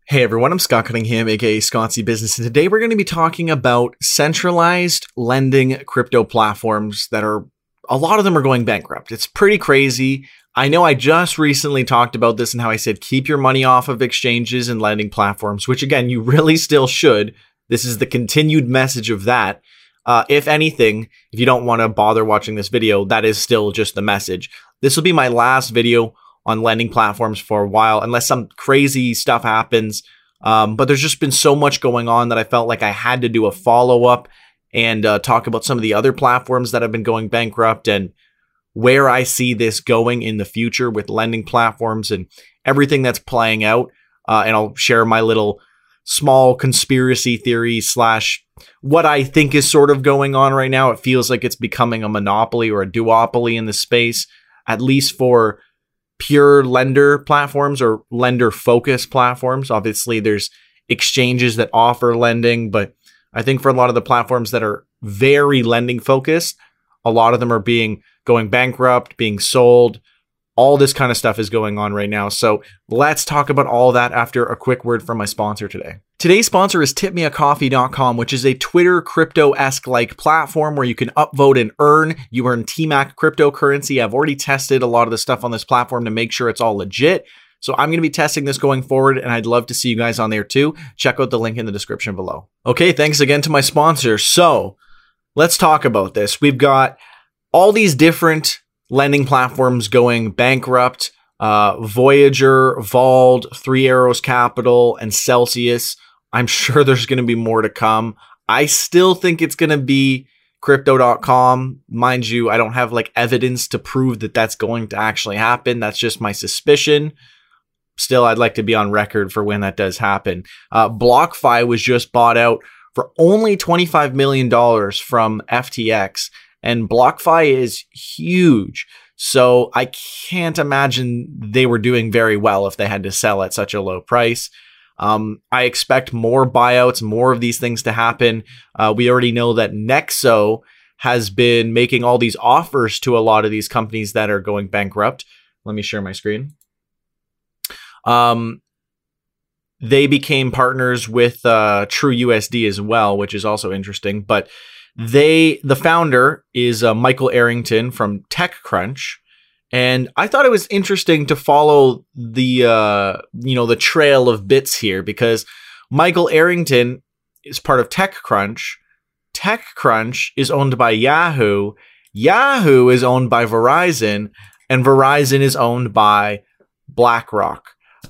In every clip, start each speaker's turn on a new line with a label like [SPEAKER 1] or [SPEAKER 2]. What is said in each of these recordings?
[SPEAKER 1] Hey everyone, I'm Scott Cunningham, aka Scottsy Business, and today we're going to be talking about centralized lending crypto platforms that are, a lot of them are going bankrupt. It's pretty crazy. I know I just recently talked about this and how I said keep your money off of exchanges and lending platforms, which again, you really still should. This is the continued message of that. If anything, if you don't want to bother watching this video, that is still just the message. This will be my last video on lending platforms for a while, unless some crazy stuff happens. But there's just been so much going on that I felt like I had to do a follow-up and talk about some of the other platforms that have been going bankrupt and where I see this going in the future with lending platforms and everything that's playing out. And I'll share my little small conspiracy theory / what I think is sort of going on right now. It feels like it's becoming a monopoly or a duopoly in the space, at least for pure lender platforms or lender focused platforms. Obviously, there's exchanges that offer lending, but I think for a lot of the platforms that are very lending focused, a lot of them are going bankrupt, being sold. All this kind of stuff is going on right now. So let's talk about all that after a quick word from my sponsor today. Today's sponsor is tipmeacoffee.com, which is a Twitter crypto-esque like platform where you can upvote and earn. You earn TMAC cryptocurrency. I've already tested a lot of the stuff on this platform to make sure it's all legit. So I'm going to be testing this going forward, and I'd love to see you guys on there too. Check out the link in the description below. Okay, thanks again to my sponsor. So let's talk about this. We've got all these different lending platforms going bankrupt. Voyager, Vault, Three Arrows Capital, and Celsius. I'm sure there's going to be more to come. I still think it's going to be crypto.com. Mind you, I don't have like evidence to prove that that's going to actually happen. That's just my suspicion. Still, I'd like to be on record for when that does happen. BlockFi was just bought out for only $25 million from FTX. And BlockFi is huge. So I can't imagine they were doing very well if they had to sell at such a low price. I expect more buyouts, more of these things to happen. We already know that Nexo has been making all these offers to a lot of these companies that are going bankrupt. Let me share my screen. They became partners with TrueUSD as well, which is also interesting. But the founder is Michael Arrington from TechCrunch. And I thought it was interesting to follow the trail of bits here, because Michael Arrington is part of TechCrunch. TechCrunch is owned by Yahoo. Yahoo is owned by Verizon, and Verizon is owned by BlackRock,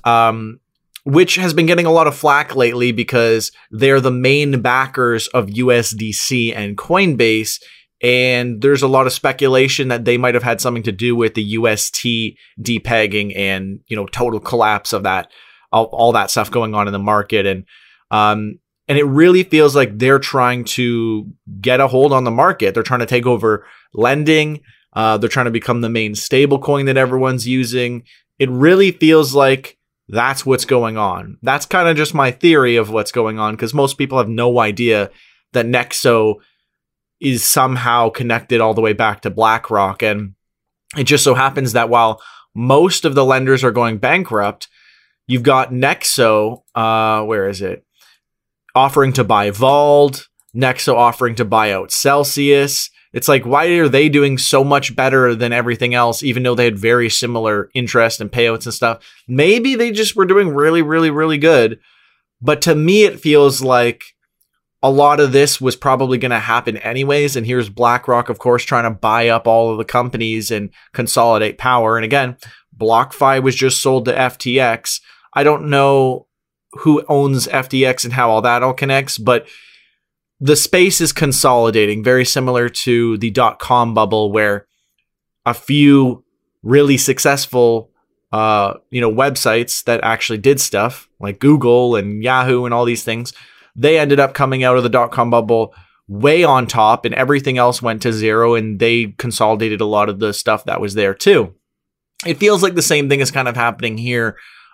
[SPEAKER 1] which has been getting a lot of flack lately because they're the main backers of USDC and Coinbase. And there's a lot of speculation that they might have had something to do with the UST depegging and, total collapse of that, all that stuff going on in the market. And it really feels like they're trying to get a hold on the market. They're trying to take over lending. They're trying to become the main stable coin that everyone's using. It really feels like that's what's going on. That's kind of just my theory of what's going on, because most people have no idea that Nexo is somehow connected all the way back to BlackRock. And it just so happens that while most of the lenders are going bankrupt, you've got Nexo, where is it? Offering to buy Vault, Nexo offering to buy out Celsius. It's like, why are they doing so much better than everything else, even though they had very similar interest and payouts and stuff? Maybe they just were doing really, really, really good. But to me, it feels like a lot of this was probably going to happen anyways. And here's BlackRock, of course, trying to buy up all of the companies and consolidate power. And again, BlockFi was just sold to FTX. I don't know who owns FTX and how all that all connects, but the space is consolidating, very similar to the .com bubble, where a few really successful websites that actually did stuff like Google and Yahoo and all these things, they ended up coming out of the .com bubble way on top, and everything else went to zero, and they consolidated a lot of the stuff that was there too. It feels like the same thing is kind of happening here,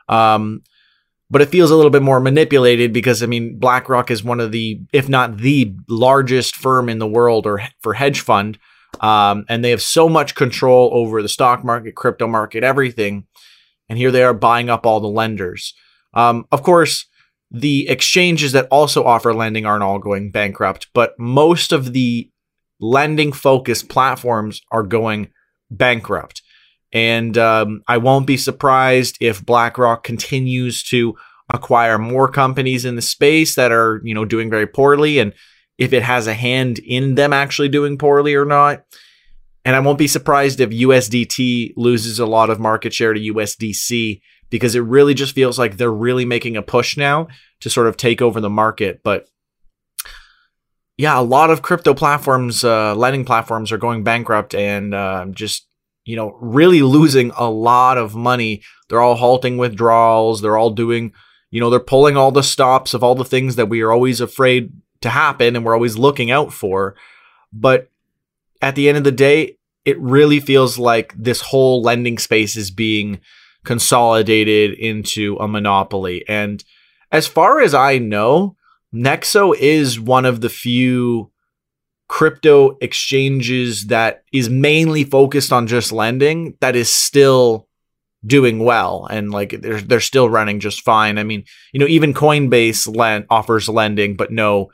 [SPEAKER 1] but it feels a little bit more manipulated because, BlackRock is one of the, if not the largest firm in the world or for hedge fund, and they have so much control over the stock market, crypto market, everything. And here they are buying up all the lenders. Of course, the exchanges that also offer lending aren't all going bankrupt, but most of the lending focused platforms are going bankrupt. And I won't be surprised if BlackRock continues to acquire more companies in the space that are, doing very poorly, and if it has a hand in them actually doing poorly or not. And I won't be surprised if USDT loses a lot of market share to USDC, because it really just feels like they're really making a push now to sort of take over the market. But yeah, a lot of crypto platforms, lending platforms are going bankrupt and just, really losing a lot of money. They're all halting withdrawals. They're all doing, they're pulling all the stops of all the things that we are always afraid to happen and we're always looking out for. But at the end of the day, it really feels like this whole lending space is being consolidated into a monopoly. And as far as I know, Nexo is one of the few crypto exchanges that is mainly focused on just lending that is still doing well, and like they're still running just fine. I mean, even Coinbase offers lending, but no,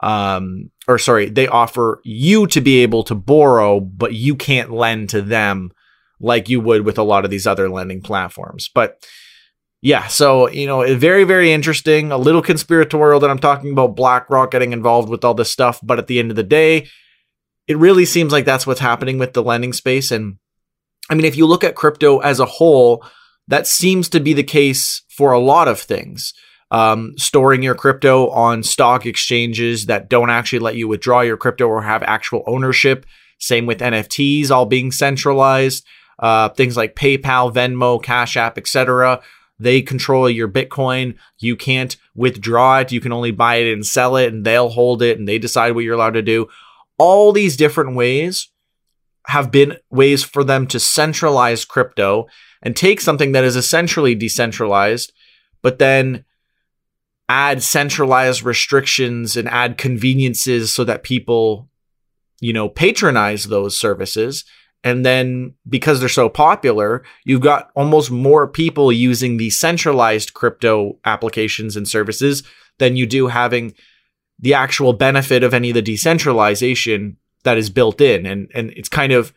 [SPEAKER 1] they offer you to be able to borrow, but you can't lend to them like you would with a lot of these other lending platforms. But yeah, so, very, very interesting, a little conspiratorial that I'm talking about BlackRock getting involved with all this stuff. But at the end of the day, it really seems like that's what's happening with the lending space. And I mean, if you look at crypto as a whole, that seems to be the case for a lot of things. Storing your crypto on stock exchanges that don't actually let you withdraw your crypto or have actual ownership. Same with NFTs all being centralized. Things like PayPal, Venmo, Cash App, etc. They control your Bitcoin. You can't withdraw it. You can only buy it and sell it, and they'll hold it, and they decide what you're allowed to do. All these different ways have been ways for them to centralize crypto and take something that is essentially decentralized, but then add centralized restrictions and add conveniences so that people, patronize those services. And then because they're so popular, you've got almost more people using the centralized crypto applications and services than you do having the actual benefit of any of the decentralization that is built in. And it's kind of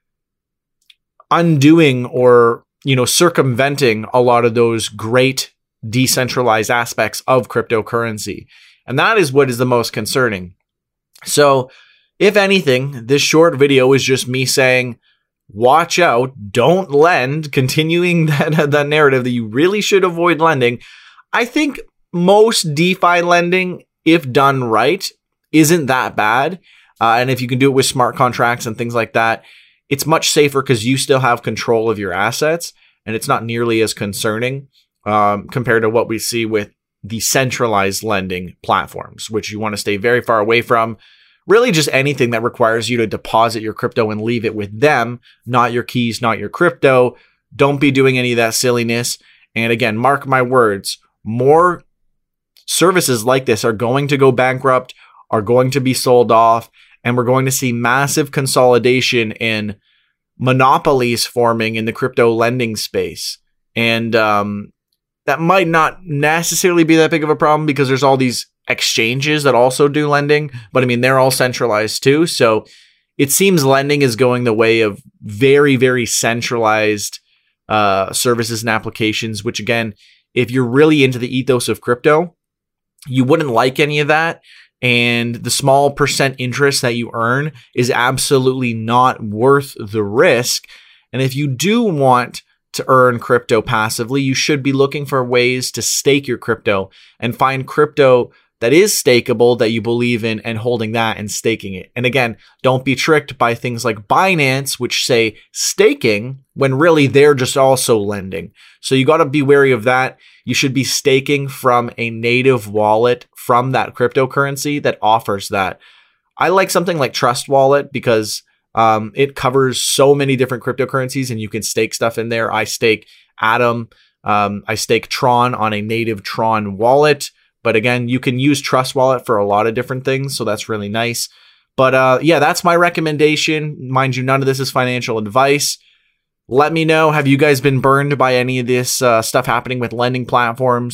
[SPEAKER 1] undoing or, circumventing a lot of those great decentralized aspects of cryptocurrency. And that is what is the most concerning. So if anything, this short video is just me saying, watch out, don't lend, continuing that narrative that you really should avoid lending. I think most DeFi lending, if done right, isn't that bad. And if you can do it with smart contracts and things like that, it's much safer because you still have control of your assets, and it's not nearly as concerning compared to what we see with the centralized lending platforms, which you want to stay very far away from. Really just anything that requires you to deposit your crypto and leave it with them, not your keys, not your crypto. Don't be doing any of that silliness. And again, mark my words, more services like this are going to go bankrupt, are going to be sold off, and we're going to see massive consolidation and monopolies forming in the crypto lending space. And that might not necessarily be that big of a problem because there's all these exchanges that also do lending, but I mean, they're all centralized too. So it seems lending is going the way of very, very centralized services and applications, which again, if you're really into the ethos of crypto, you wouldn't like any of that. And the small percent interest that you earn is absolutely not worth the risk. And if you do want to earn crypto passively, you should be looking for ways to stake your crypto and find crypto that is stakeable, that you believe in, and holding that and staking it. And again, don't be tricked by things like Binance, which say staking when really they're just also lending. So you got to be wary of that. You should be staking from a native wallet from that cryptocurrency that offers that. I like something like Trust Wallet because it covers so many different cryptocurrencies and you can stake stuff in there. I stake Atom. I stake Tron on a native Tron wallet. But again, you can use Trust Wallet for a lot of different things, so that's really nice. But yeah, that's my recommendation. Mind you, none of this is financial advice. Let me know, have you guys been burned by any of this stuff happening with lending platforms?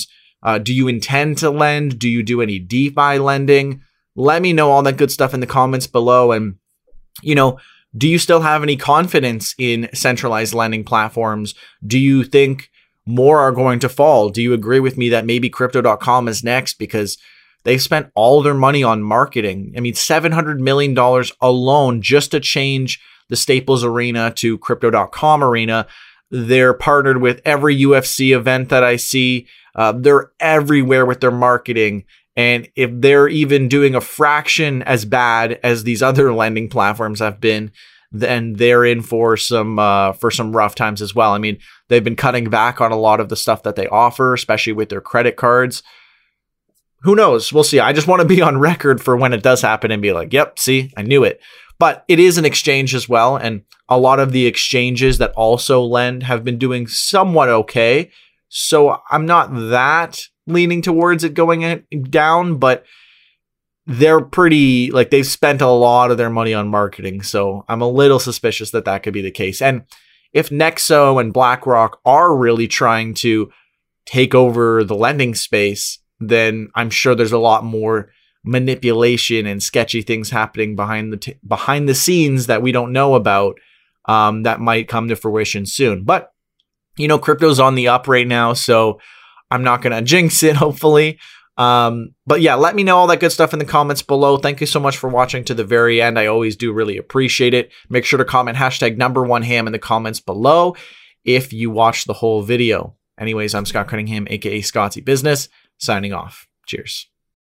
[SPEAKER 1] Do you intend to lend? Do you do any DeFi lending? Let me know all that good stuff in the comments below. And, do you still have any confidence in centralized lending platforms? Do you think more are going to fall? Do you agree with me that maybe Crypto.com is next because they've spent all their money on marketing? I mean, $700 million alone just to change the Staples Arena to Crypto.com Arena. They're partnered with every UFC event that I see. They're everywhere with their marketing. And if they're even doing a fraction as bad as these other lending platforms have been, then they're in for some rough times as well. I mean, they've been cutting back on a lot of the stuff that they offer, especially with their credit cards. Who knows? We'll see. I just want to be on record for when it does happen and be like, yep, see, I knew it. But it is an exchange as well. And a lot of the exchanges that also lend have been doing somewhat okay. So I'm not that leaning towards it going down, but they're pretty, they've spent a lot of their money on marketing. So I'm a little suspicious that that could be the case. And if Nexo and BlackRock are really trying to take over the lending space, then I'm sure there's a lot more manipulation and sketchy things happening behind the scenes that we don't know about, that might come to fruition soon. But, crypto's on the up right now, so I'm not going to jinx it, hopefully. But yeah, let me know all that good stuff in the comments below. Thank you so much for watching to the very end. I always do really appreciate it. Make sure to comment #1ham in the comments below if you watch the whole video. Anyways, I'm Scott Cunningham, aka Scottsy Business, signing off. Cheers.